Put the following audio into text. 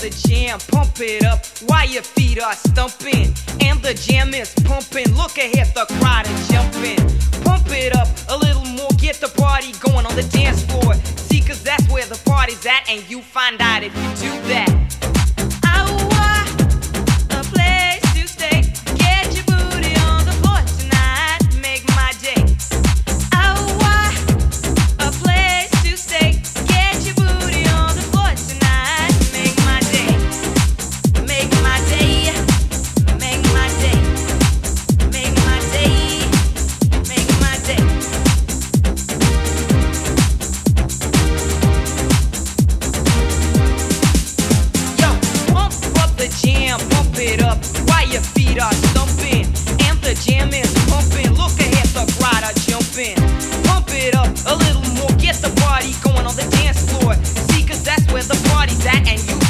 the jam, pump it up while your feet are stumping. And the jam is pumping, look ahead, the crowd is jumping. Pump it up a little more, get the party going on the dance floor. See, cause that's where the party's at, and you find out if you do that. A place to stay, get your booty on the floor tonight, make my day. A place to stay, get your booty on the floor tonight, make my day. Make my day, make my day, make my day, make my day. Yo, pump up the jam, pump it up while your feet are stumping. And the jam is pumping, look ahead, the crowd are jumping. Pump it up a little more, get the party going on the dance floor. See, cause that's where the party's at, and you